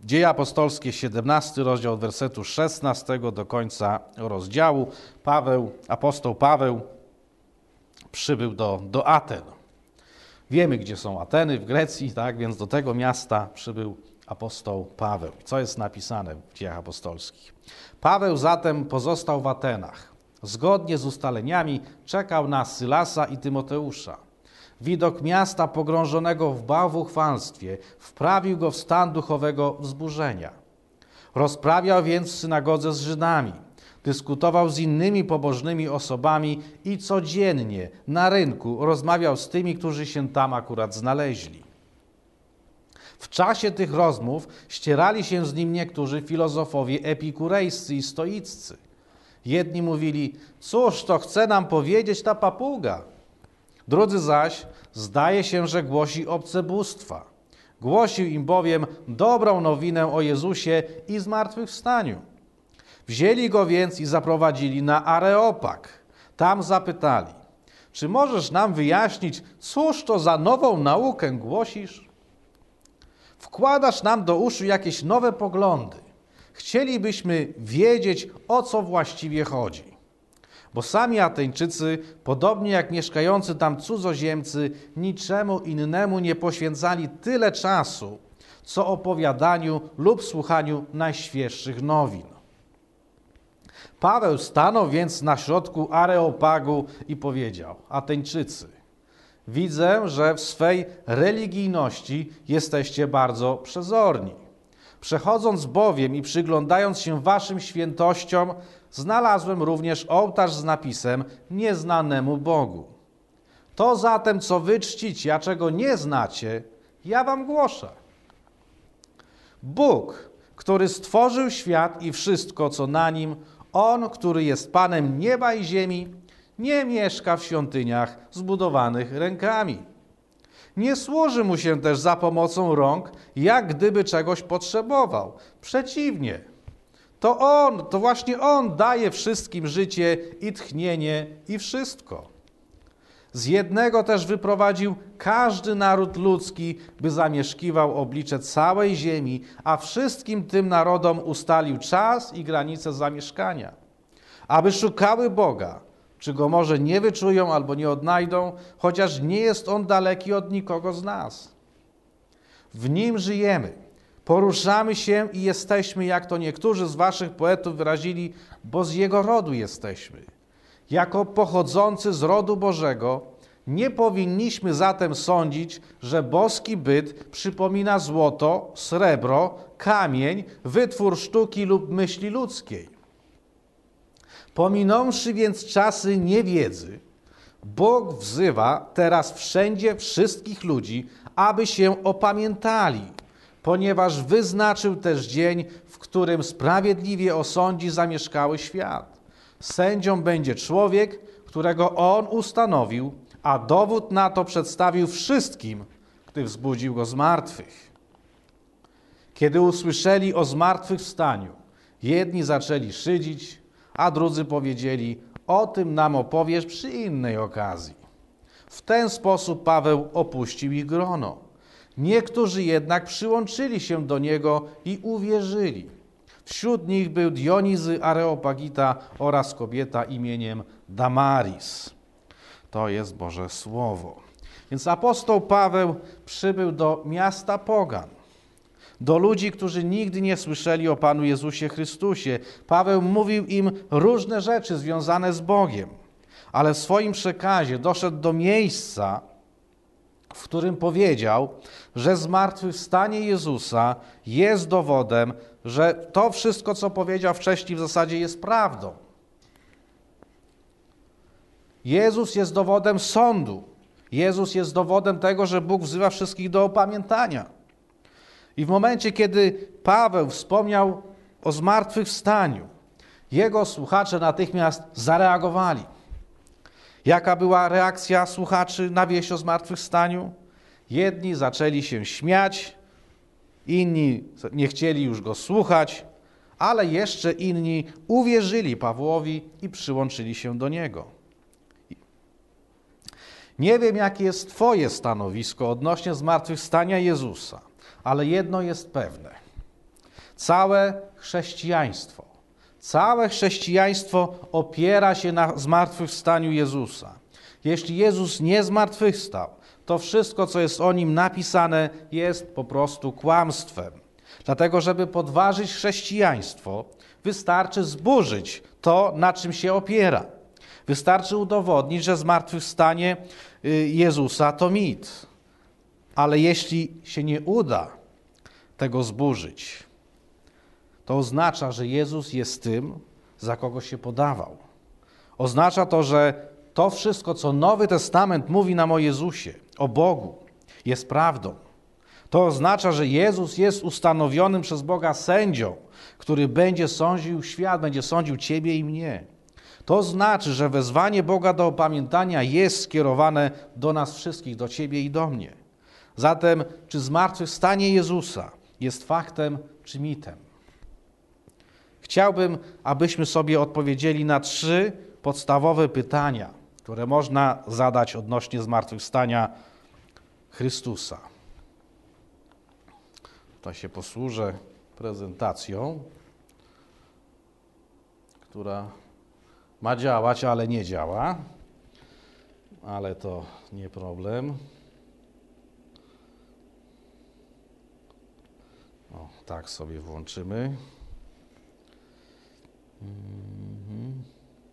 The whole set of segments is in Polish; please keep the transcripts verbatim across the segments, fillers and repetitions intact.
Dzieje apostolskie, siedemnasty rozdział, od wersetu szesnastego do końca rozdziału. Paweł, apostoł Paweł przybył do, do Aten. Wiemy, gdzie są Ateny, w Grecji, tak? Więc do tego miasta przybył apostoł Paweł. Co jest napisane w Dziejach apostolskich? Paweł zatem pozostał w Atenach. Zgodnie z ustaleniami czekał na Sylasa i Tymoteusza. Widok miasta pogrążonego w bałwuchwalstwie wprawił go w stan duchowego wzburzenia. Rozprawiał więc w synagodze z Żydami, dyskutował z innymi pobożnymi osobami i codziennie na rynku rozmawiał z tymi, którzy się tam akurat znaleźli. W czasie tych rozmów ścierali się z nim niektórzy filozofowie epikurejscy i stoiccy. Jedni mówili: cóż to chce nam powiedzieć ta papuga? Drudzy zaś, zdaje się, że głosi obce bóstwa. Głosił im bowiem dobrą nowinę o Jezusie i zmartwychwstaniu. Wzięli go więc i zaprowadzili na Areopag. Tam zapytali: czy możesz nam wyjaśnić, cóż to za nową naukę głosisz? Wkładasz nam do uszu jakieś nowe poglądy. Chcielibyśmy wiedzieć, o co właściwie chodzi. Bo sami Ateńczycy, podobnie jak mieszkający tam cudzoziemcy, niczemu innemu nie poświęcali tyle czasu, co opowiadaniu lub słuchaniu najświeższych nowin. Paweł stanął więc na środku Areopagu i powiedział: Ateńczycy, widzę, że w swej religijności jesteście bardzo przezorni. Przechodząc bowiem i przyglądając się waszym świętościom, znalazłem również ołtarz z napisem nieznanemu Bogu. To zatem, co wy czcicie, a czego nie znacie, ja wam głoszę. Bóg, który stworzył świat i wszystko, co na nim, On, który jest Panem nieba i ziemi, nie mieszka w świątyniach zbudowanych rękami. Nie służy mu się też za pomocą rąk, jak gdyby czegoś potrzebował. Przeciwnie, to On, to właśnie On daje wszystkim życie i tchnienie i wszystko. Z jednego też wyprowadził każdy naród ludzki, by zamieszkiwał oblicze całej ziemi, a wszystkim tym narodom ustalił czas i granice zamieszkania, aby szukały Boga, czy Go może nie wyczują albo nie odnajdą, chociaż nie jest On daleki od nikogo z nas. W Nim żyjemy, poruszamy się i jesteśmy, jak to niektórzy z waszych poetów wyrazili, bo z Jego rodu jesteśmy. Jako pochodzący z rodu Bożego nie powinniśmy zatem sądzić, że boski byt przypomina złoto, srebro, kamień, wytwór sztuki lub myśli ludzkiej. Pominąwszy więc czasy niewiedzy, Bóg wzywa teraz wszędzie wszystkich ludzi, aby się opamiętali, ponieważ wyznaczył też dzień, w którym sprawiedliwie osądzi zamieszkały świat. Sędzią będzie człowiek, którego On ustanowił, a dowód na to przedstawił wszystkim, gdy wzbudził go z martwych. Kiedy usłyszeli o zmartwychwstaniu, jedni zaczęli szydzić, a drudzy powiedzieli: o tym nam opowiesz przy innej okazji. W ten sposób Paweł opuścił ich grono. Niektórzy jednak przyłączyli się do niego i uwierzyli. Wśród nich był Dionizy Areopagita oraz kobieta imieniem Damaris. To jest Boże Słowo. Więc apostoł Paweł przybył do miasta pogan, do ludzi, którzy nigdy nie słyszeli o Panu Jezusie Chrystusie. Paweł mówił im różne rzeczy związane z Bogiem, ale w swoim przekazie doszedł do miejsca, w którym powiedział, że zmartwychwstanie Jezusa jest dowodem, że to wszystko, co powiedział wcześniej, w zasadzie jest prawdą. Jezus jest dowodem sądu. Jezus jest dowodem tego, że Bóg wzywa wszystkich do opamiętania. I w momencie, kiedy Paweł wspomniał o zmartwychwstaniu, jego słuchacze natychmiast zareagowali. Jaka była reakcja słuchaczy na wieść o zmartwychwstaniu? Jedni zaczęli się śmiać, inni nie chcieli już go słuchać, ale jeszcze inni uwierzyli Pawłowi i przyłączyli się do niego. Nie wiem, jakie jest twoje stanowisko odnośnie zmartwychwstania Jezusa, ale jedno jest pewne. Całe chrześcijaństwo, całe chrześcijaństwo opiera się na zmartwychwstaniu Jezusa. Jeśli Jezus nie zmartwychwstał, to wszystko, co jest o Nim napisane, jest po prostu kłamstwem. Dlatego, żeby podważyć chrześcijaństwo, wystarczy zburzyć to, na czym się opiera. Wystarczy udowodnić, że zmartwychwstanie Jezusa to mit. Ale jeśli się nie uda tego zburzyć, to oznacza, że Jezus jest tym, za kogo się podawał. Oznacza to, że to wszystko, co Nowy Testament mówi nam o Jezusie, o Bogu, jest prawdą. To oznacza, że Jezus jest ustanowionym przez Boga sędzią, który będzie sądził świat, będzie sądził ciebie i mnie. To znaczy, że wezwanie Boga do opamiętania jest skierowane do nas wszystkich, do ciebie i do mnie. Zatem, czy zmartwychwstanie Jezusa jest faktem czy mitem? Chciałbym, abyśmy sobie odpowiedzieli na trzy podstawowe pytania, które można zadać odnośnie zmartwychwstania Chrystusa. Tutaj się posłużę prezentacją, która ma działać, ale nie działa. Ale to nie problem. O, tak sobie włączymy. Mhm.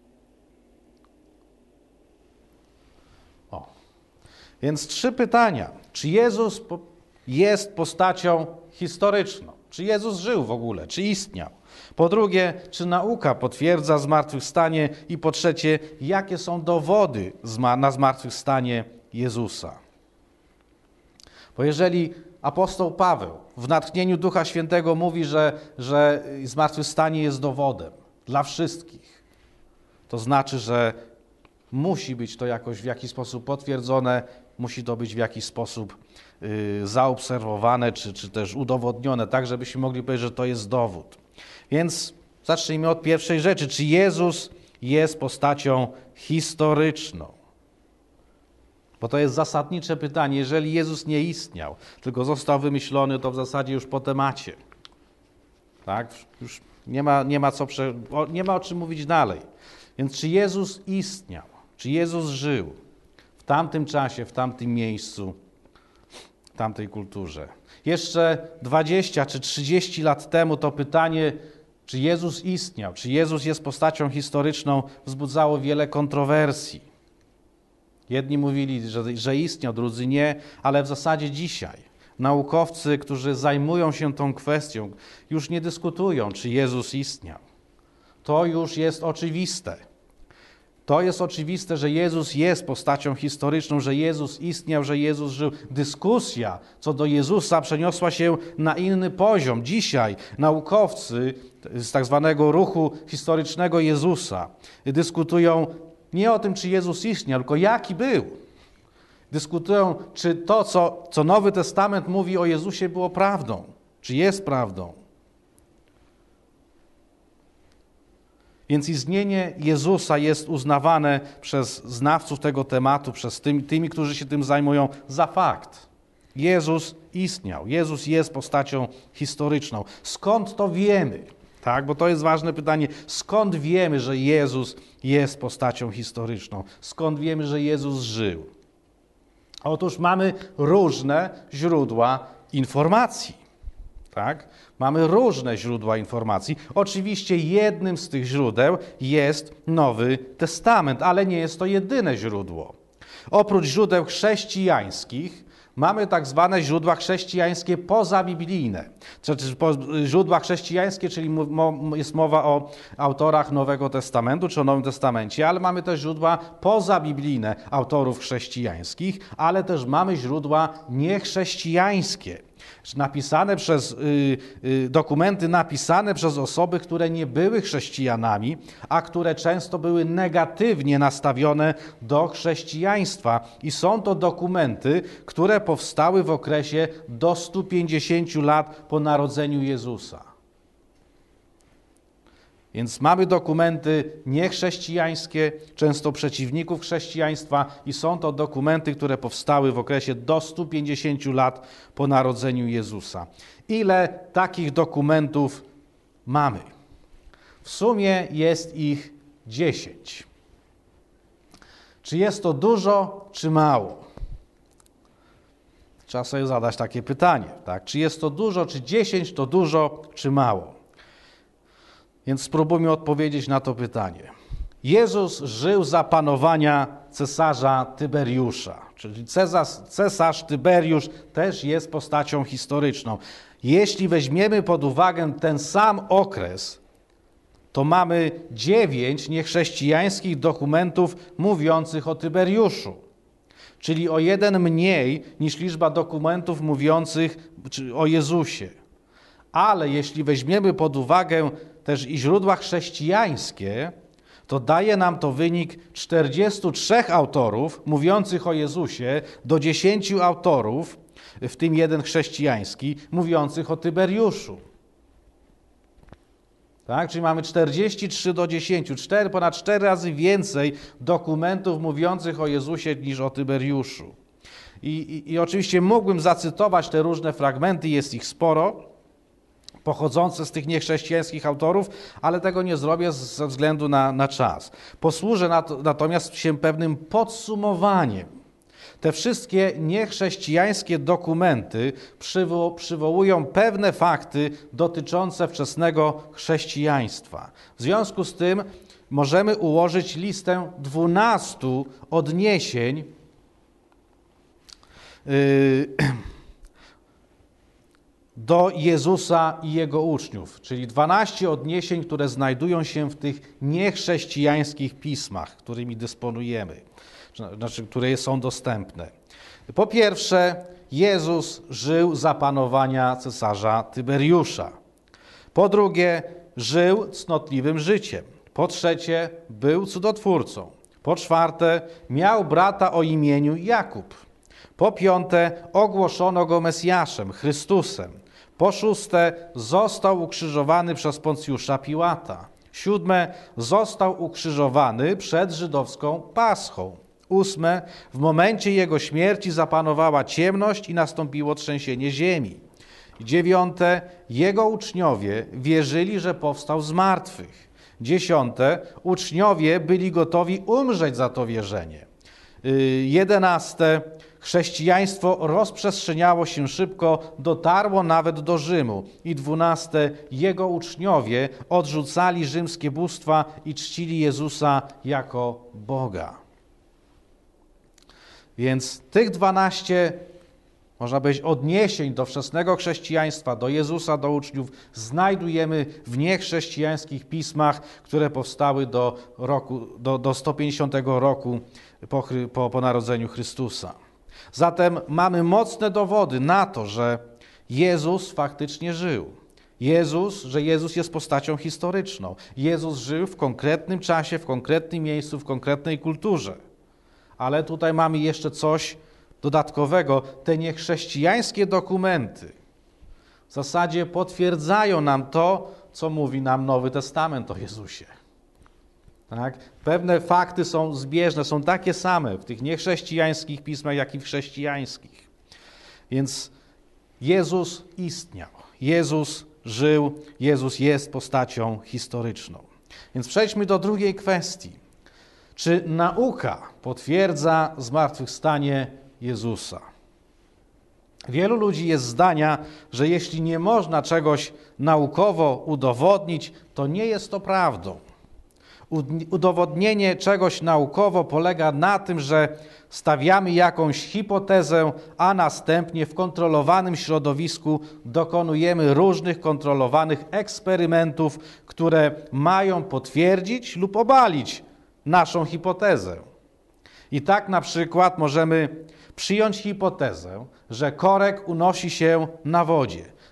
O. Więc trzy pytania. Czy Jezus jest postacią historyczną? Czy Jezus żył w ogóle? Czy istniał? Po drugie, czy nauka potwierdza zmartwychwstanie? I po trzecie, jakie są dowody na zmartwychwstanie Jezusa? Bo jeżeli apostoł Paweł w natchnieniu Ducha Świętego mówi, że, że zmartwychwstanie jest dowodem dla wszystkich, to znaczy, że musi być to jakoś w jakiś sposób potwierdzone, musi to być w jakiś sposób y, zaobserwowane, czy, czy też udowodnione, tak żebyśmy mogli powiedzieć, że to jest dowód. Więc zacznijmy od pierwszej rzeczy. Czy Jezus jest postacią historyczną? Bo to jest zasadnicze pytanie. Jeżeli Jezus nie istniał, tylko został wymyślony, to w zasadzie już po temacie. Tak? Już nie ma, nie ma co, prze, nie ma o czym mówić dalej. Więc czy Jezus istniał? Czy Jezus żył w tamtym czasie, w tamtym miejscu, w tamtej kulturze? Jeszcze dwadzieścia czy trzydzieści lat temu to pytanie, czy Jezus istniał, czy Jezus jest postacią historyczną, wzbudzało wiele kontrowersji. Jedni mówili, że, że istniał, drudzy nie, ale w zasadzie dzisiaj naukowcy, którzy zajmują się tą kwestią, już nie dyskutują, czy Jezus istniał. To już jest oczywiste. To jest oczywiste, że Jezus jest postacią historyczną, że Jezus istniał, że Jezus żył. Dyskusja co do Jezusa przeniosła się na inny poziom. Dzisiaj naukowcy z tak zwanego ruchu historycznego Jezusa dyskutują nie o tym, czy Jezus istniał, tylko jaki był. Dyskutują, czy to, co, co Nowy Testament mówi o Jezusie, było prawdą, czy jest prawdą. Więc istnienie Jezusa jest uznawane przez znawców tego tematu, przez tymi, tymi, którzy się tym zajmują, za fakt. Jezus istniał. Jezus jest postacią historyczną. Skąd to wiemy? Tak, bo to jest ważne pytanie. Skąd wiemy, że Jezus jest postacią historyczną? Skąd wiemy, że Jezus żył? Otóż mamy różne źródła informacji. Tak? Mamy różne źródła informacji. Oczywiście jednym z tych źródeł jest Nowy Testament, ale nie jest to jedyne źródło. Oprócz źródeł chrześcijańskich mamy tak zwane źródła chrześcijańskie pozabiblijne. Znaczy źródła chrześcijańskie, czyli jest mowa o autorach Nowego Testamentu czy o Nowym Testamencie, ale mamy też źródła pozabiblijne autorów chrześcijańskich, ale też mamy źródła niechrześcijańskie. Napisane przez, y, y, dokumenty napisane przez osoby, które nie były chrześcijanami, a które często były negatywnie nastawione do chrześcijaństwa. I są to dokumenty, które powstały w okresie do stu pięćdziesięciu lat po narodzeniu Jezusa. Więc mamy dokumenty niechrześcijańskie, często przeciwników chrześcijaństwa i są to dokumenty, które powstały w okresie do stu pięćdziesięciu lat po narodzeniu Jezusa. Ile takich dokumentów mamy? W sumie jest ich dziesięć. Czy jest to dużo, czy mało? Trzeba sobie zadać takie pytanie, tak? Czy jest to dużo, czy dziesięć to dużo, czy mało? Więc spróbujmy odpowiedzieć na to pytanie. Jezus żył za panowania cesarza Tyberiusza, czyli cesarz, cesarz Tyberiusz też jest postacią historyczną. Jeśli weźmiemy pod uwagę ten sam okres, to mamy dziewięć niechrześcijańskich dokumentów mówiących o Tyberiuszu, czyli o jeden mniej niż liczba dokumentów mówiących o Jezusie. Ale jeśli weźmiemy pod uwagę też i źródła chrześcijańskie, to daje nam to wynik czterdziestu trzech autorów mówiących o Jezusie do dziesięciu autorów, w tym jeden chrześcijański, mówiących o Tyberiuszu. Tak? Czyli mamy czterdzieści trzy do dziesięciu, cztery, ponad cztery razy więcej dokumentów mówiących o Jezusie niż o Tyberiuszu. I, i, I oczywiście mógłbym zacytować te różne fragmenty, jest ich sporo, pochodzące z tych niechrześcijańskich autorów, ale tego nie zrobię ze względu na, na czas. Posłużę na to, natomiast się pewnym podsumowaniem. Te wszystkie niechrześcijańskie dokumenty przywo, przywołują pewne fakty dotyczące wczesnego chrześcijaństwa. W związku z tym możemy ułożyć listę dwunastu odniesień yy, do Jezusa i Jego uczniów, czyli dwanaście odniesień, które znajdują się w tych niechrześcijańskich pismach, którymi dysponujemy, znaczy, które są dostępne. Po pierwsze, Jezus żył za panowania cesarza Tyberiusza. Po drugie, żył cnotliwym życiem. Po trzecie, był cudotwórcą. Po czwarte, miał brata o imieniu Jakub. Po piąte, ogłoszono go Mesjaszem, Chrystusem. Po szóste, został ukrzyżowany przez Poncjusza Piłata. Siódme, został ukrzyżowany przed żydowską Paschą. Ósme, w momencie jego śmierci zapanowała ciemność i nastąpiło trzęsienie ziemi. Dziewiąte, jego uczniowie wierzyli, że powstał z martwych. Dziesiąte, uczniowie byli gotowi umrzeć za to wierzenie. Jedenaste, chrześcijaństwo rozprzestrzeniało się szybko, dotarło nawet do Rzymu. I dwunaste, jego uczniowie odrzucali rzymskie bóstwa i czcili Jezusa jako Boga. Więc tych dwanaście, można powiedzieć, odniesień do wczesnego chrześcijaństwa, do Jezusa, do uczniów znajdujemy w niechrześcijańskich pismach, które powstały do, roku, do, do sto pięćdziesiątego roku po, po, po narodzeniu Chrystusa. Zatem mamy mocne dowody na to, że Jezus faktycznie żył. Jezus, że Jezus jest postacią historyczną. Jezus żył w konkretnym czasie, w konkretnym miejscu, w konkretnej kulturze. Ale tutaj mamy jeszcze coś dodatkowego. Te niechrześcijańskie dokumenty w zasadzie potwierdzają nam to, co mówi nam Nowy Testament o Jezusie. Tak? Pewne fakty są zbieżne, są takie same w tych niechrześcijańskich pismach, jak i w chrześcijańskich. Więc Jezus istniał, Jezus żył, Jezus jest postacią historyczną. Więc przejdźmy do drugiej kwestii. Czy nauka potwierdza zmartwychwstanie Jezusa? Wielu ludzi jest zdania, że jeśli nie można czegoś naukowo udowodnić, to nie jest to prawdą. Udowodnienie czegoś naukowo polega na tym, że stawiamy jakąś hipotezę, a następnie w kontrolowanym środowisku dokonujemy różnych kontrolowanych eksperymentów, które mają potwierdzić lub obalić naszą hipotezę. I tak na przykład możemy przyjąć hipotezę, że korek unosi się na wodzie.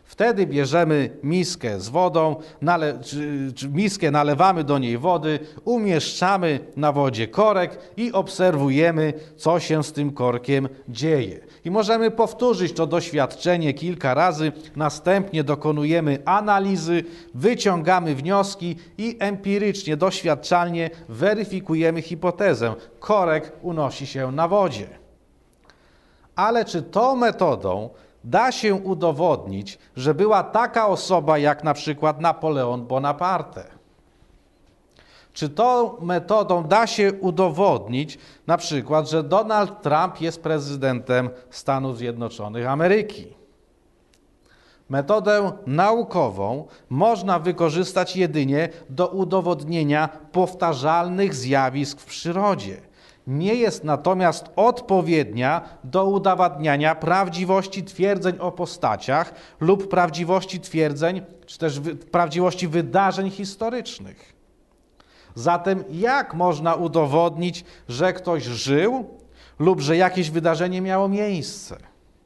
Wtedy bierzemy miskę z wodą, nale, czy, czy miskę nalewamy do niej wody, umieszczamy na wodzie korek i obserwujemy, co się z tym korkiem dzieje. I możemy powtórzyć to doświadczenie kilka razy, następnie dokonujemy analizy, wyciągamy wnioski i empirycznie, doświadczalnie weryfikujemy hipotezę. Korek unosi się na wodzie. Ale czy tą metodą da się udowodnić, że była taka osoba jak na przykład Napoleon Bonaparte? Czy tą metodą da się udowodnić na przykład, że Donald Trump jest prezydentem Stanów Zjednoczonych Ameryki? Metodę naukową można wykorzystać jedynie do udowodnienia powtarzalnych zjawisk w przyrodzie. Nie jest natomiast odpowiednia do udowadniania prawdziwości twierdzeń o postaciach lub prawdziwości twierdzeń, czy też prawdziwości wydarzeń historycznych. Zatem jak można udowodnić, że ktoś żył lub że jakieś wydarzenie miało miejsce?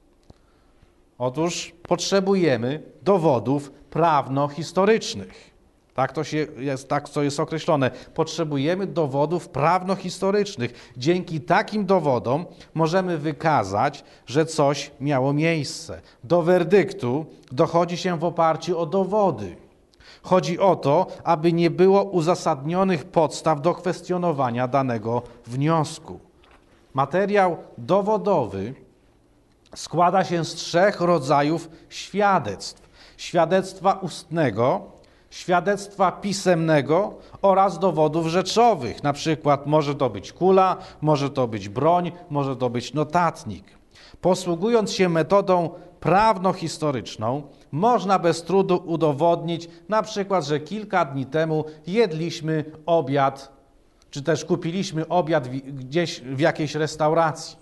Otóż potrzebujemy dowodów prawno-historycznych. Tak to się jest, tak to jest określone. Potrzebujemy dowodów prawno-historycznych. Dzięki takim dowodom możemy wykazać, że coś miało miejsce. Do werdyktu dochodzi się w oparciu o dowody. Chodzi o to, aby nie było uzasadnionych podstaw do kwestionowania danego wniosku. Materiał dowodowy składa się z trzech rodzajów świadectw. Świadectwa ustnego, świadectwa pisemnego oraz dowodów rzeczowych. Na przykład może to być kula, może to być broń, może to być notatnik. Posługując się metodą prawno-historyczną, można bez trudu udowodnić na przykład, że kilka dni temu jedliśmy obiad, czy też kupiliśmy obiad gdzieś w jakiejś restauracji,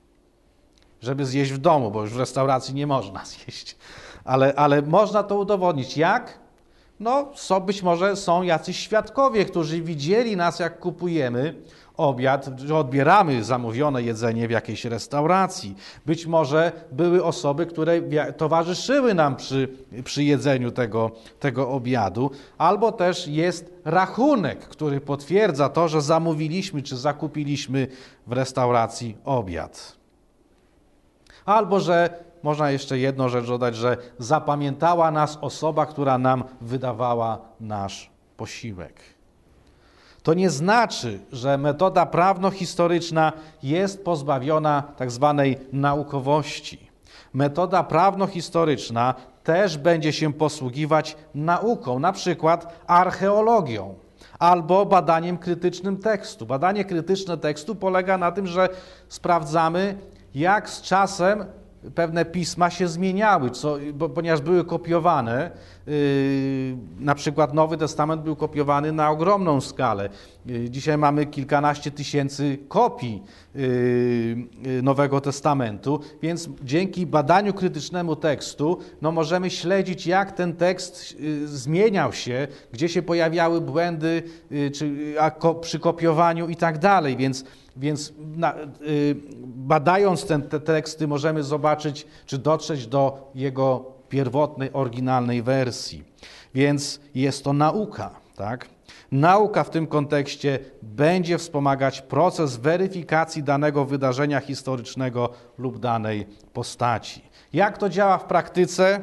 żeby zjeść w domu, bo już w restauracji nie można zjeść. Ale, ale można to udowodnić. Jak? No, są, być może są jacyś świadkowie, którzy widzieli nas, jak kupujemy obiad, że odbieramy zamówione jedzenie w jakiejś restauracji. Być może były osoby, które towarzyszyły nam przy, przy jedzeniu tego, tego obiadu, albo też jest rachunek, który potwierdza to, że zamówiliśmy czy zakupiliśmy w restauracji obiad. Albo, że można jeszcze jedną rzecz dodać, że zapamiętała nas osoba, która nam wydawała nasz posiłek. To nie znaczy, że metoda prawno-historyczna jest pozbawiona tak zwanej naukowości. Metoda prawno-historyczna też będzie się posługiwać nauką, na przykład archeologią albo badaniem krytycznym tekstu. Badanie krytyczne tekstu polega na tym, że sprawdzamy, jak z czasem pewne pisma się zmieniały, co, bo, ponieważ były kopiowane. Yy, na przykład Nowy Testament był kopiowany na ogromną skalę. Yy, dzisiaj mamy kilkanaście tysięcy kopii yy, Nowego Testamentu, więc dzięki badaniu krytycznemu tekstu no, możemy śledzić, jak ten tekst yy, zmieniał się, gdzie się pojawiały błędy yy, czy, a, ko, przy kopiowaniu i tak dalej, więc Więc na, y, badając ten, te teksty możemy zobaczyć, czy dotrzeć do jego pierwotnej, oryginalnej wersji. Więc jest to nauka, tak? Nauka w tym kontekście będzie wspomagać proces weryfikacji danego wydarzenia historycznego lub danej postaci. Jak to działa w praktyce?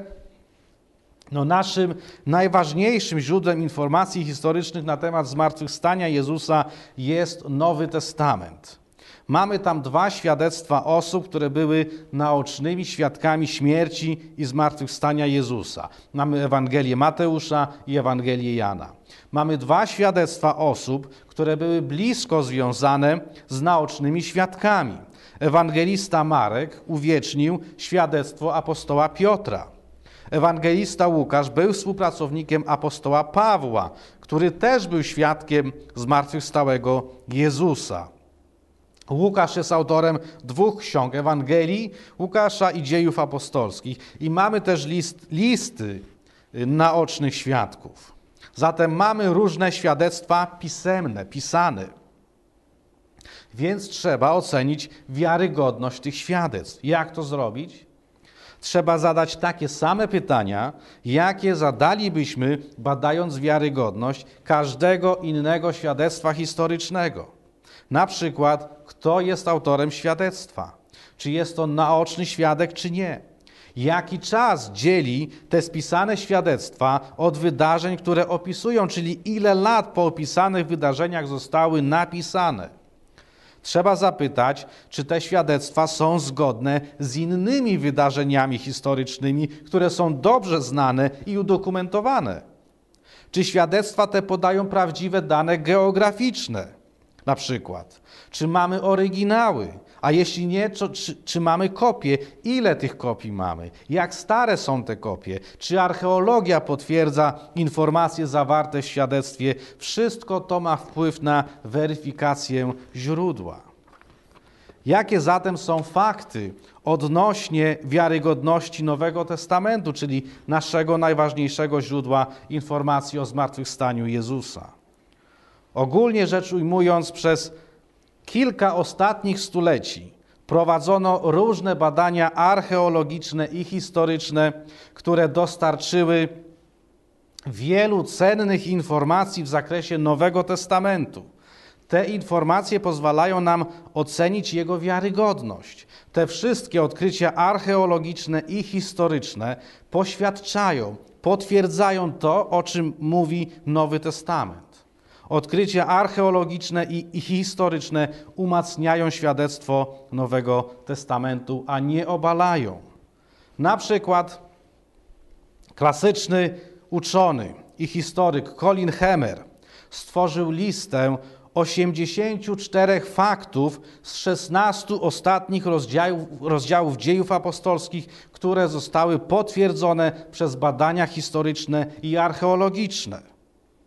No naszym najważniejszym źródłem informacji historycznych na temat zmartwychwstania Jezusa jest Nowy Testament. Mamy tam dwa świadectwa osób, które były naocznymi świadkami śmierci i zmartwychwstania Jezusa. Mamy Ewangelię Mateusza i Ewangelię Jana. Mamy dwa świadectwa osób, które były blisko związane z naocznymi świadkami. Ewangelista Marek uwiecznił świadectwo apostoła Piotra. Ewangelista Łukasz był współpracownikiem apostoła Pawła, który też był świadkiem zmartwychwstałego Jezusa. Łukasz jest autorem dwóch ksiąg, Ewangelii Łukasza i Dziejów Apostolskich. I mamy też list, listy naocznych świadków. Zatem mamy różne świadectwa pisemne, pisane. Więc trzeba ocenić wiarygodność tych świadectw. Jak to zrobić? trzeba zadać takie same pytania, jakie zadalibyśmy, badając wiarygodność każdego innego świadectwa historycznego. Na przykład, kto jest autorem świadectwa? Czy jest to naoczny świadek, czy nie? Jaki czas dzieli te spisane świadectwa od wydarzeń, które opisują, czyli ile lat po opisanych wydarzeniach zostały napisane? Trzeba zapytać, czy te świadectwa są zgodne z innymi wydarzeniami historycznymi, które są dobrze znane i udokumentowane. Czy świadectwa te podają prawdziwe dane geograficzne? Na przykład, czy mamy oryginały? A jeśli nie, to czy, czy mamy kopie? Ile tych kopii mamy? Jak stare są te kopie? Czy archeologia potwierdza informacje zawarte w świadectwie? Wszystko to ma wpływ na weryfikację źródła. Jakie zatem są fakty odnośnie wiarygodności Nowego Testamentu, czyli naszego najważniejszego źródła informacji o zmartwychwstaniu Jezusa? Ogólnie rzecz ujmując, przez kilka ostatnich stuleci prowadzono różne badania archeologiczne i historyczne, które dostarczyły wielu cennych informacji w zakresie Nowego Testamentu. Te informacje pozwalają nam ocenić jego wiarygodność. Te wszystkie odkrycia archeologiczne i historyczne poświadczają, potwierdzają to, o czym mówi Nowy Testament. Odkrycia archeologiczne i, i historyczne umacniają świadectwo Nowego Testamentu, a nie obalają. Na przykład klasyczny uczony i historyk Colin Hemmer stworzył listę osiemdziesięciu czterech faktów z szesnastu ostatnich rozdziałów, rozdziałów dziejów apostolskich, które zostały potwierdzone przez badania historyczne i archeologiczne.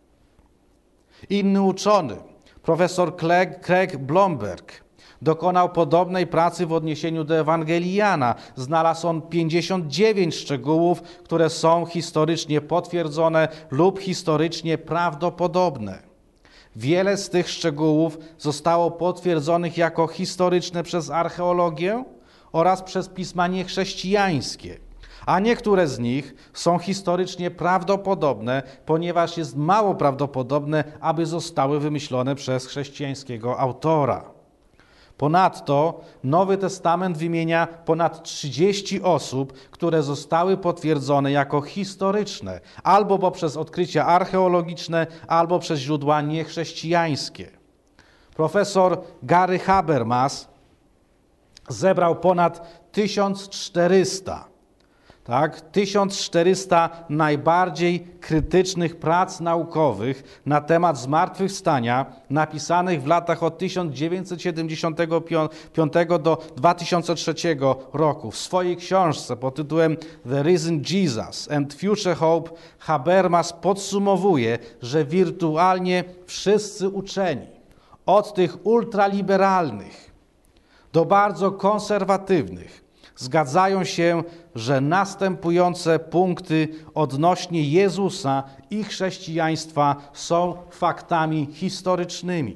Inny uczony, profesor Craig Blomberg, dokonał podobnej pracy w odniesieniu do Ewangelii Jana. Znalazł on pięćdziesiąt dziewięć szczegółów, które są historycznie potwierdzone lub historycznie prawdopodobne. Wiele z tych szczegółów zostało potwierdzonych jako historyczne przez archeologię oraz przez pisma niechrześcijańskie, a niektóre z nich są historycznie prawdopodobne, ponieważ jest mało prawdopodobne, aby zostały wymyślone przez chrześcijańskiego autora. Ponadto Nowy Testament wymienia ponad trzydzieści osób, które zostały potwierdzone jako historyczne, albo poprzez odkrycia archeologiczne, albo przez źródła niechrześcijańskie. Profesor Gary Habermas zebrał ponad tysiąc czterysta Tak, tysiąc czterysta najbardziej krytycznych prac naukowych na temat zmartwychwstania, napisanych w latach od tysiąc dziewięćset siedemdziesiątego piątego do dwa tysiące trzeciego roku. W swojej książce pod tytułem The Risen Jesus and Future Hope Habermas podsumowuje, że wirtualnie wszyscy uczeni, od tych ultraliberalnych do bardzo konserwatywnych, zgadzają się, że następujące punkty odnośnie Jezusa i chrześcijaństwa są faktami historycznymi.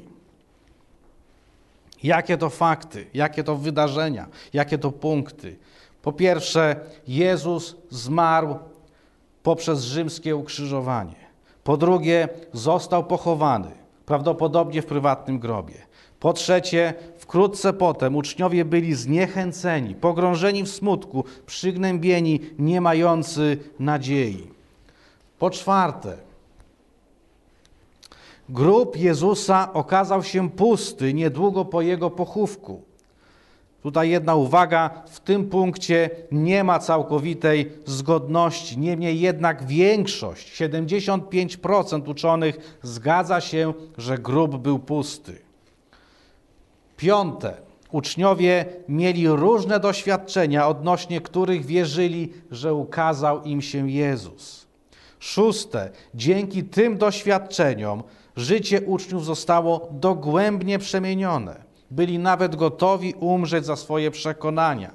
Jakie to fakty, jakie to wydarzenia, jakie to punkty? Po pierwsze, Jezus zmarł poprzez rzymskie ukrzyżowanie. Po drugie, został pochowany, prawdopodobnie w prywatnym grobie. Po trzecie, wkrótce potem uczniowie byli zniechęceni, pogrążeni w smutku, przygnębieni, nie mający nadziei. Po czwarte, grób Jezusa okazał się pusty niedługo po jego pochówku. Tutaj jedna uwaga, w tym punkcie nie ma całkowitej zgodności. Niemniej jednak większość, siedemdziesiąt pięć procent uczonych zgadza się, że grób był pusty. Piąte, uczniowie mieli różne doświadczenia, odnośnie których wierzyli, że ukazał im się Jezus. Szóste, dzięki tym doświadczeniom życie uczniów zostało dogłębnie przemienione. Byli nawet gotowi umrzeć za swoje przekonania.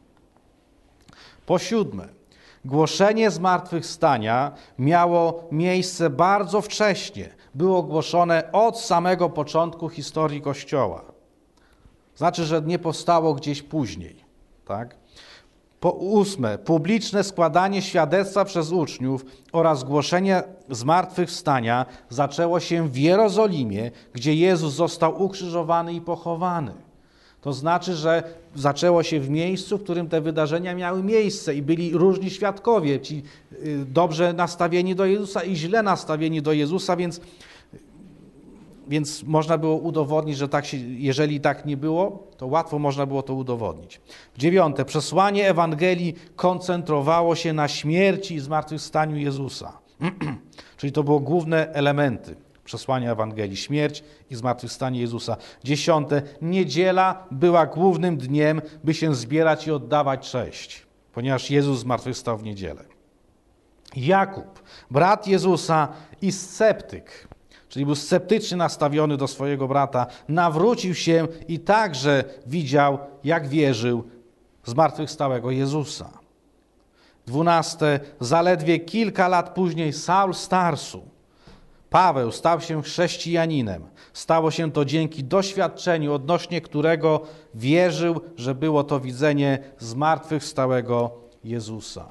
Po siódme, głoszenie zmartwychwstania miało miejsce bardzo wcześnie. Było głoszone od samego początku historii Kościoła. Znaczy, że nie powstało gdzieś później. Tak? Po ósme, publiczne składanie świadectwa przez uczniów oraz głoszenie zmartwychwstania zaczęło się w Jerozolimie, gdzie Jezus został ukrzyżowany i pochowany. To znaczy, że zaczęło się w miejscu, w którym te wydarzenia miały miejsce i byli różni świadkowie, ci dobrze nastawieni do Jezusa i źle nastawieni do Jezusa, więc, więc można było udowodnić, że tak się, jeżeli tak nie było, to łatwo można było to udowodnić. Dziewiąte, przesłanie Ewangelii koncentrowało się na śmierci i zmartwychwstaniu Jezusa. Czyli to były główne elementy przesłania Ewangelii, śmierć i zmartwychwstanie Jezusa. Dziesiąte, niedziela była głównym dniem, by się zbierać i oddawać cześć, ponieważ Jezus zmartwychwstał w niedzielę. Jakub, brat Jezusa i sceptyk, czyli był sceptycznie nastawiony do swojego brata, nawrócił się i także widział, jak wierzył zmartwychwstałego Jezusa. Dwunaste, zaledwie kilka lat później Saul z Tarsu, Paweł, stał się chrześcijaninem. Stało się to dzięki doświadczeniu, odnośnie którego wierzył, że było to widzenie zmartwychwstałego Jezusa.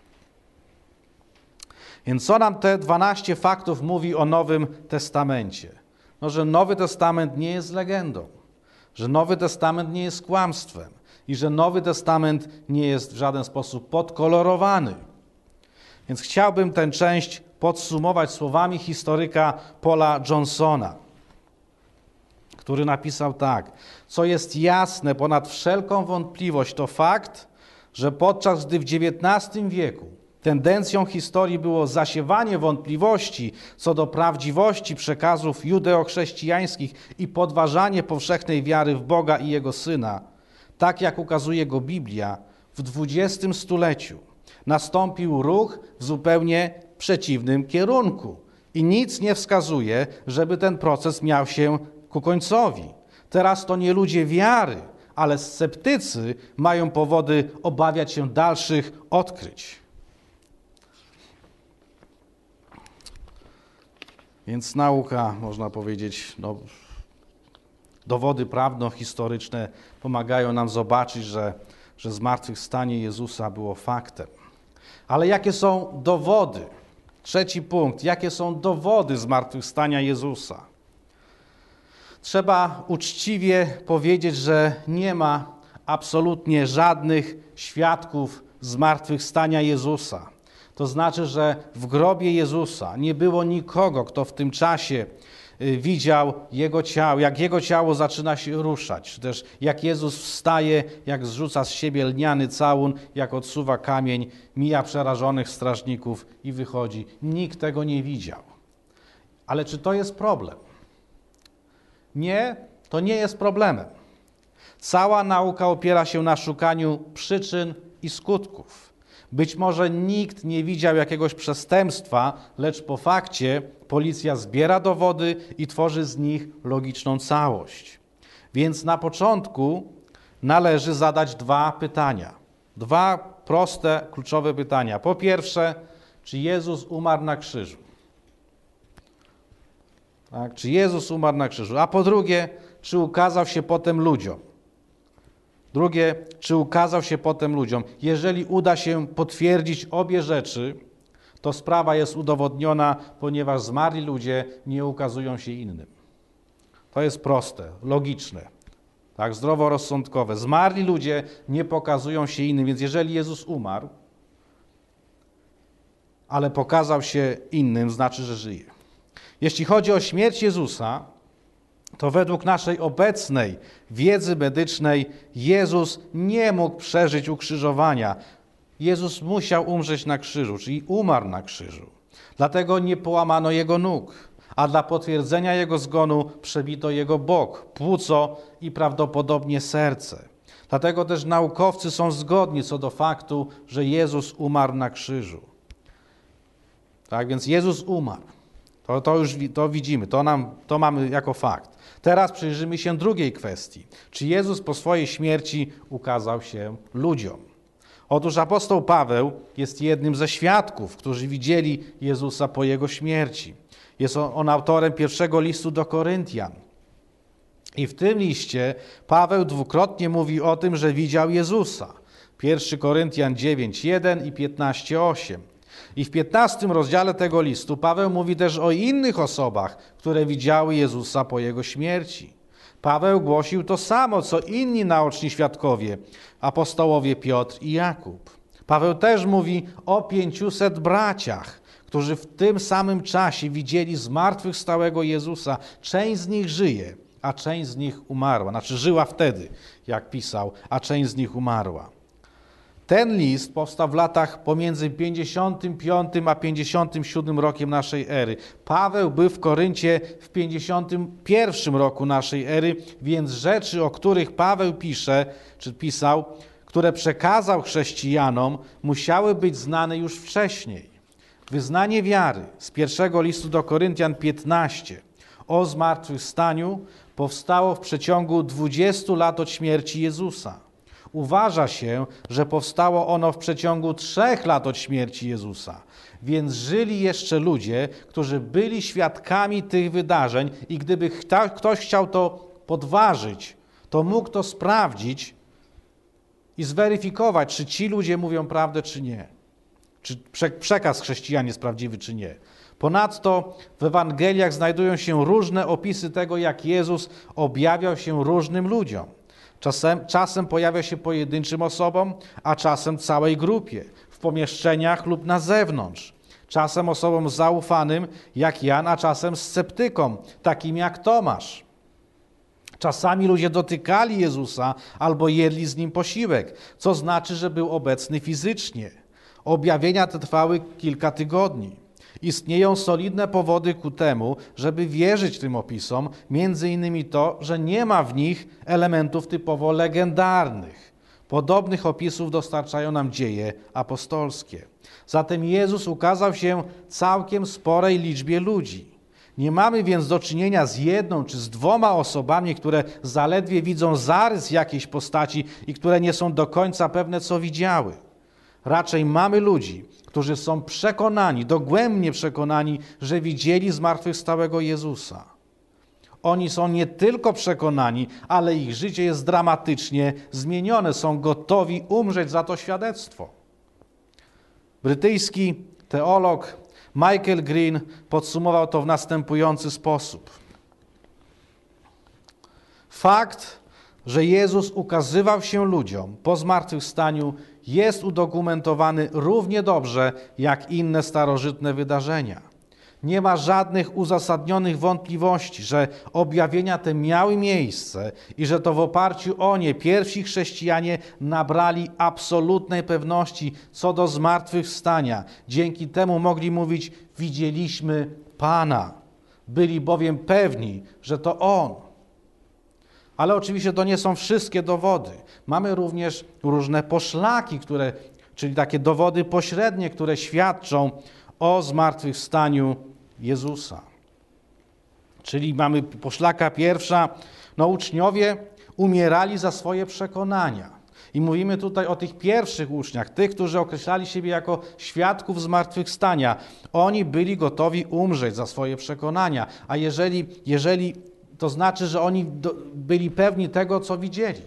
Więc co nam te dwanaście faktów mówi o Nowym Testamencie? No, że Nowy Testament nie jest legendą, że Nowy Testament nie jest kłamstwem i że Nowy Testament nie jest w żaden sposób podkolorowany. Więc chciałbym tę część podsumować słowami historyka Paula Johnsona, który napisał tak: co jest jasne ponad wszelką wątpliwość, to fakt, że podczas gdy w dziewiętnastym wieku tendencją historii było zasiewanie wątpliwości co do prawdziwości przekazów judeo-chrześcijańskich i podważanie powszechnej wiary w Boga i Jego Syna, tak jak ukazuje go Biblia, w dwudziestym stuleciu nastąpił ruch w zupełnie przeciwnym kierunku. I nic nie wskazuje, żeby ten proces miał się ku końcowi. Teraz to nie ludzie wiary, ale sceptycy mają powody obawiać się dalszych odkryć. Więc nauka, można powiedzieć, no, dowody prawno-historyczne pomagają nam zobaczyć, że, że zmartwychwstanie Jezusa było faktem. Ale jakie są dowody? Trzeci punkt. Jakie są dowody zmartwychwstania Jezusa? Trzeba uczciwie powiedzieć, że nie ma absolutnie żadnych świadków zmartwychwstania Jezusa. To znaczy, że w grobie Jezusa nie było nikogo, kto w tym czasie widział Jego ciało, jak Jego ciało zaczyna się ruszać, czy też jak Jezus wstaje, jak zrzuca z siebie lniany całun, jak odsuwa kamień, mija przerażonych strażników i wychodzi. Nikt tego nie widział. Ale czy to jest problem? Nie, to nie jest problemem. Cała nauka opiera się na szukaniu przyczyn i skutków. Być może nikt nie widział jakiegoś przestępstwa, lecz po fakcie policja zbiera dowody i tworzy z nich logiczną całość. Więc na początku należy zadać dwa pytania. Dwa proste, kluczowe pytania. Po pierwsze, czy Jezus umarł na krzyżu? Tak, czy Jezus umarł na krzyżu? A po drugie, czy ukazał się potem ludziom? Drugie, czy ukazał się potem ludziom? Jeżeli uda się potwierdzić obie rzeczy, to sprawa jest udowodniona, ponieważ zmarli ludzie nie ukazują się innym. To jest proste, logiczne, tak, zdroworozsądkowe. Zmarli ludzie nie pokazują się innym, więc jeżeli Jezus umarł, ale pokazał się innym, znaczy, że żyje. Jeśli chodzi o śmierć Jezusa, to według naszej obecnej wiedzy medycznej Jezus nie mógł przeżyć ukrzyżowania. Jezus musiał umrzeć na krzyżu, czyli umarł na krzyżu. Dlatego nie połamano Jego nóg, a dla potwierdzenia Jego zgonu przebito Jego bok, płuco i prawdopodobnie serce. Dlatego też naukowcy są zgodni co do faktu, że Jezus umarł na krzyżu. Tak więc Jezus umarł. To, to już to widzimy, to, nam, to mamy jako fakt. Teraz przyjrzymy się drugiej kwestii. Czy Jezus po swojej śmierci ukazał się ludziom? Otóż apostoł Paweł jest jednym ze świadków, którzy widzieli Jezusa po Jego śmierci. Jest on, on autorem pierwszego listu do Koryntian. I w tym liście Paweł dwukrotnie mówi o tym, że widział Jezusa. pierwszy Koryntian dziewięć, jeden i piętnaście, osiem. I w piętnastym rozdziale tego listu Paweł mówi też o innych osobach, które widziały Jezusa po Jego śmierci. Paweł głosił to samo, co inni naoczni świadkowie, apostołowie Piotr i Jakub. Paweł też mówi o pięciuset braciach, którzy w tym samym czasie widzieli zmartwychwstałego Jezusa. Część z nich żyje, a część z nich umarła. Znaczy żyła wtedy, jak pisał, a część z nich umarła. Ten list powstał w latach pomiędzy pięćdziesiątym piątym a pięćdziesiątym siódmym rokiem naszej ery. Paweł był w Koryncie w pięćdziesiątym pierwszym roku naszej ery, więc rzeczy, o których Paweł pisze, czy pisał, które przekazał chrześcijanom, musiały być znane już wcześniej. Wyznanie wiary z pierwszego listu do Koryntian piętnaście o zmartwychwstaniu powstało w przeciągu dwudziestu lat od śmierci Jezusa. Uważa się, że powstało ono w przeciągu trzech lat od śmierci Jezusa, więc żyli jeszcze ludzie, którzy byli świadkami tych wydarzeń i gdyby ktoś chciał to podważyć, to mógł to sprawdzić i zweryfikować, czy ci ludzie mówią prawdę, czy nie. Czy przekaz chrześcijan jest prawdziwy, czy nie. Ponadto w Ewangeliach znajdują się różne opisy tego, jak Jezus objawiał się różnym ludziom. Czasem, czasem pojawia się pojedynczym osobom, a czasem całej grupie, w pomieszczeniach lub na zewnątrz. Czasem osobom zaufanym, jak Jan, a czasem sceptykom, takim jak Tomasz. Czasami ludzie dotykali Jezusa albo jedli z Nim posiłek, co znaczy, że był obecny fizycznie. Objawienia te trwały kilka tygodni. Istnieją solidne powody ku temu, żeby wierzyć tym opisom, między innymi to, że nie ma w nich elementów typowo legendarnych. Podobnych opisów dostarczają nam dzieje apostolskie. Zatem Jezus ukazał się całkiem sporej liczbie ludzi. Nie mamy więc do czynienia z jedną czy z dwoma osobami, które zaledwie widzą zarys jakiejś postaci i które nie są do końca pewne, co widziały. Raczej mamy ludzi, którzy są przekonani, dogłębnie przekonani, że widzieli zmartwychwstałego Jezusa. Oni są nie tylko przekonani, ale ich życie jest dramatycznie zmienione. Są gotowi umrzeć za to świadectwo. Brytyjski teolog Michael Green podsumował to w następujący sposób. Fakt, że Jezus ukazywał się ludziom po zmartwychwstaniu, jest udokumentowany równie dobrze jak inne starożytne wydarzenia. Nie ma żadnych uzasadnionych wątpliwości, że objawienia te miały miejsce i że to w oparciu o nie pierwsi chrześcijanie nabrali absolutnej pewności co do zmartwychwstania. Dzięki temu mogli mówić: widzieliśmy Pana. Byli bowiem pewni, że to On. Ale oczywiście to nie są wszystkie dowody. Mamy również różne poszlaki, które, czyli takie dowody pośrednie, które świadczą o zmartwychwstaniu Jezusa. Czyli mamy poszlaka pierwsza, no uczniowie umierali za swoje przekonania. I mówimy tutaj o tych pierwszych uczniach, tych, którzy określali siebie jako świadków zmartwychwstania. Oni byli gotowi umrzeć za swoje przekonania. A jeżeli, jeżeli to znaczy, że oni do, byli pewni tego, co widzieli.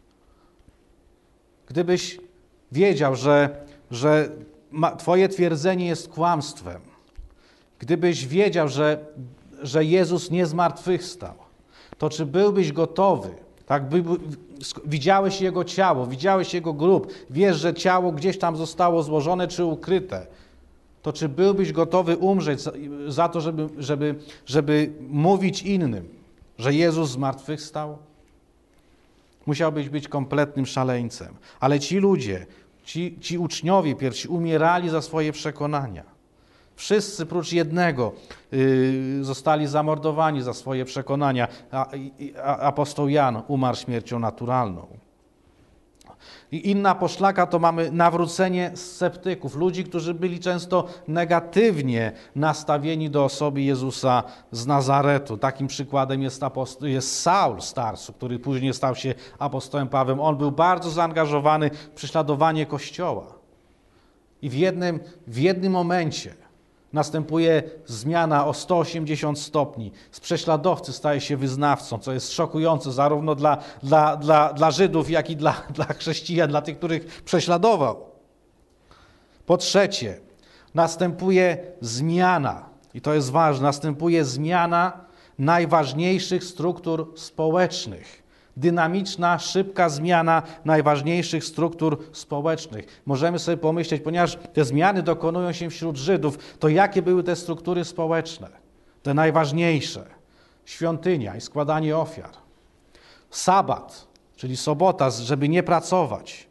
Gdybyś wiedział, że, że ma, twoje twierdzenie jest kłamstwem, gdybyś wiedział, że, że Jezus nie zmartwychwstał, to czy byłbyś gotowy, tak, by, widziałeś Jego ciało, widziałeś Jego grób, wiesz, że ciało gdzieś tam zostało złożone czy ukryte, to czy byłbyś gotowy umrzeć za, za to, żeby, żeby, żeby mówić innym, że Jezus zmartwychwstał? Musiałbyś być kompletnym szaleńcem. Ale ci ludzie, ci, ci uczniowie pierwsi umierali za swoje przekonania. Wszyscy prócz jednego yy, zostali zamordowani za swoje przekonania, a, a apostoł Jan umarł śmiercią naturalną. I inna poszlaka to mamy nawrócenie sceptyków, ludzi, którzy byli często negatywnie nastawieni do osoby Jezusa z Nazaretu. Takim przykładem jest, aposto- jest Saul z Tarsu, który później stał się apostołem Pawłem. On był bardzo zaangażowany w prześladowanie Kościoła. I w jednym, w jednym momencie Następuje zmiana o sto osiemdziesiąt stopni. Z prześladowcy staje się wyznawcą, co jest szokujące zarówno dla, dla, dla, dla Żydów, jak i dla, dla chrześcijan, dla tych, których prześladował. Po trzecie, następuje zmiana, i to jest ważne, następuje zmiana najważniejszych struktur społecznych. Dynamiczna, szybka zmiana najważniejszych struktur społecznych. Możemy sobie pomyśleć, ponieważ te zmiany dokonują się wśród Żydów, to jakie były te struktury społeczne? Te najważniejsze. Świątynia i składanie ofiar. Sabat, czyli sobota, żeby nie pracować.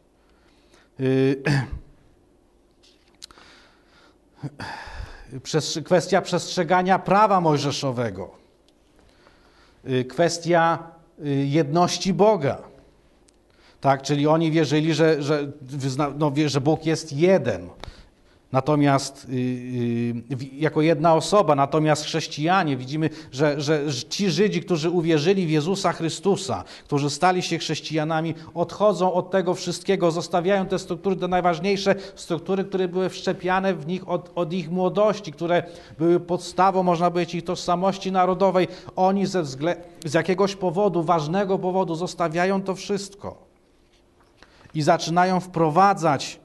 Yy, kwestia przestrzegania prawa mojżeszowego. Yy, kwestia jedności Boga. Tak, czyli oni wierzyli, że, że, no, że Bóg jest jeden. Natomiast yy, yy, jako jedna osoba, natomiast chrześcijanie widzimy, że, że ci Żydzi, którzy uwierzyli w Jezusa Chrystusa, którzy stali się chrześcijanami, odchodzą od tego wszystkiego, zostawiają te struktury, te najważniejsze struktury, które były wszczepiane w nich od, od ich młodości, które były podstawą, można powiedzieć, ich tożsamości narodowej. Oni ze wzglę- z jakiegoś powodu, ważnego powodu zostawiają to wszystko i zaczynają wprowadzać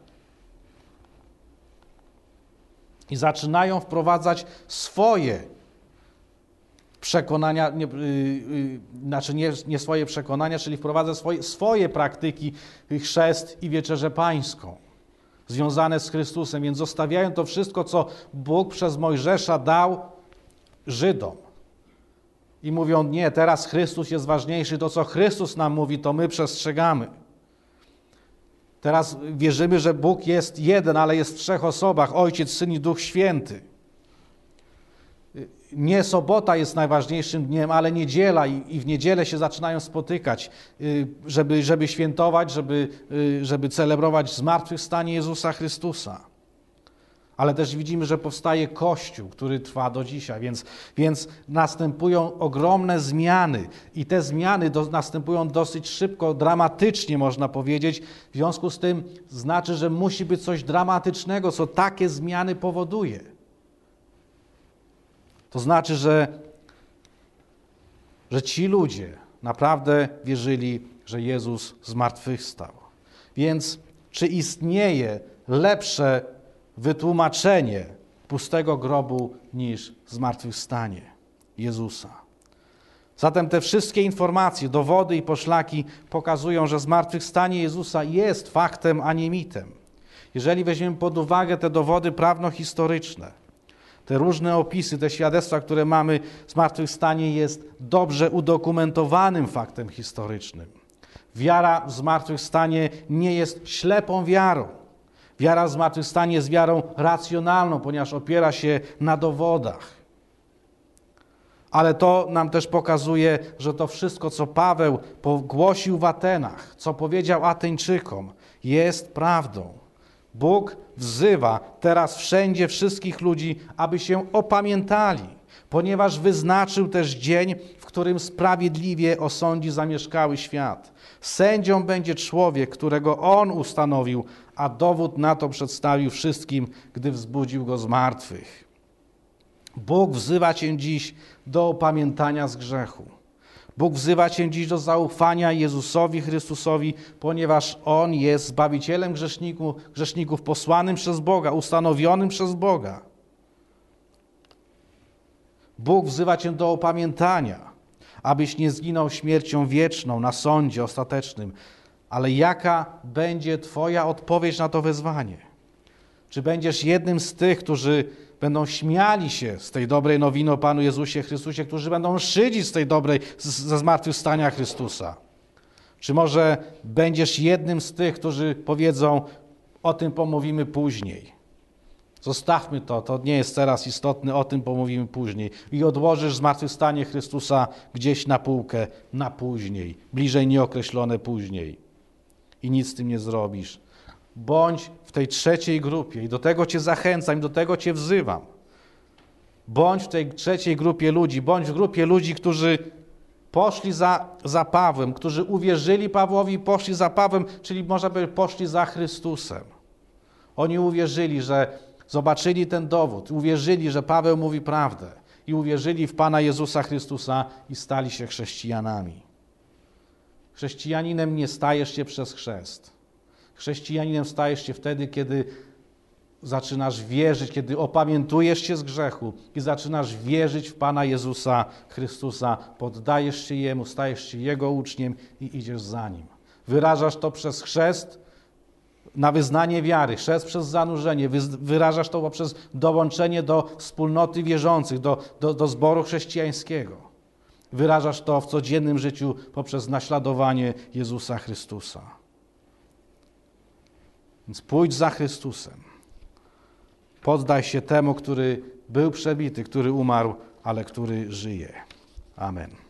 I zaczynają wprowadzać swoje przekonania, nie, yy, yy, znaczy nie, nie swoje przekonania, czyli wprowadza swoje, swoje praktyki, chrzest i wieczerzę pańską, związane z Chrystusem. Więc zostawiają to wszystko, co Bóg przez Mojżesza dał Żydom. I mówią, nie, teraz Chrystus jest ważniejszy, to co Chrystus nam mówi, to my przestrzegamy. Teraz wierzymy, że Bóg jest jeden, ale jest w trzech osobach, Ojciec, Syn i Duch Święty. Nie sobota jest najważniejszym dniem, ale niedziela i, i w niedzielę się zaczynają spotykać, żeby, żeby świętować, żeby, żeby celebrować zmartwychwstanie Jezusa Chrystusa. Ale też widzimy, że powstaje Kościół, który trwa do dzisiaj, więc, więc następują ogromne zmiany i te zmiany do, następują dosyć szybko, dramatycznie można powiedzieć. W związku z tym znaczy, że musi być coś dramatycznego, co takie zmiany powoduje. To znaczy, że, że ci ludzie naprawdę wierzyli, że Jezus zmartwychwstał. Więc czy istnieje lepsze wytłumaczenie pustego grobu niż zmartwychwstanie Jezusa? Zatem te wszystkie informacje, dowody i poszlaki pokazują, że zmartwychwstanie Jezusa jest faktem, a nie mitem. Jeżeli weźmiemy pod uwagę te dowody prawno-historyczne, te różne opisy, te świadectwa, które mamy, zmartwychwstanie jest dobrze udokumentowanym faktem historycznym. Wiara w zmartwychwstanie nie jest ślepą wiarą. Wiara w zmartwychwstanie jest wiarą racjonalną, ponieważ opiera się na dowodach. Ale to nam też pokazuje, że to wszystko, co Paweł głosił w Atenach, co powiedział Ateńczykom, jest prawdą. Bóg wzywa teraz wszędzie wszystkich ludzi, aby się opamiętali, ponieważ wyznaczył też dzień, w którym sprawiedliwie osądzi zamieszkały świat. Sędzią będzie człowiek, którego On ustanowił, a dowód na to przedstawił wszystkim, gdy wzbudził go z martwych. Bóg wzywa cię dziś do opamiętania z grzechu. Bóg wzywa cię dziś do zaufania Jezusowi Chrystusowi, ponieważ On jest Zbawicielem grzeszników, grzeszników posłanym przez Boga, ustanowionym przez Boga. Bóg wzywa cię do opamiętania, abyś nie zginął śmiercią wieczną na sądzie ostatecznym. Ale jaka będzie twoja odpowiedź na to wezwanie? Czy będziesz jednym z tych, którzy będą śmiali się z tej dobrej nowiny o Panu Jezusie Chrystusie, którzy będą szydzić z tej dobrej, ze zmartwychwstania Chrystusa? Czy może będziesz jednym z tych, którzy powiedzą, o tym pomówimy później? Zostawmy to, to nie jest teraz istotne, o tym pomówimy później. I odłożysz zmartwychwstanie Chrystusa gdzieś na półkę, na później, bliżej nieokreślone później. I nic z tym nie zrobisz. Bądź w tej trzeciej grupie i do tego cię zachęcam, i do tego cię wzywam. Bądź w tej trzeciej grupie ludzi, bądź w grupie ludzi, którzy poszli za, za Pawłem, którzy uwierzyli Pawłowi i poszli za Pawłem, czyli można powiedzieć, poszli za Chrystusem. Oni uwierzyli, że zobaczyli ten dowód, uwierzyli, że Paweł mówi prawdę i uwierzyli w Pana Jezusa Chrystusa i stali się chrześcijanami. Chrześcijaninem nie stajesz się przez chrzest. Chrześcijaninem stajesz się wtedy, kiedy zaczynasz wierzyć, kiedy opamiętujesz się z grzechu i zaczynasz wierzyć w Pana Jezusa Chrystusa, poddajesz się Jemu, stajesz się Jego uczniem i idziesz za Nim. Wyrażasz to przez chrzest na wyznanie wiary, chrzest przez zanurzenie, wyrażasz to poprzez dołączenie do wspólnoty wierzących, do, do, do zboru chrześcijańskiego. Wyrażasz to w codziennym życiu poprzez naśladowanie Jezusa Chrystusa. Więc pójdź za Chrystusem. Poddaj się temu, który był przebity, który umarł, ale który żyje. Amen.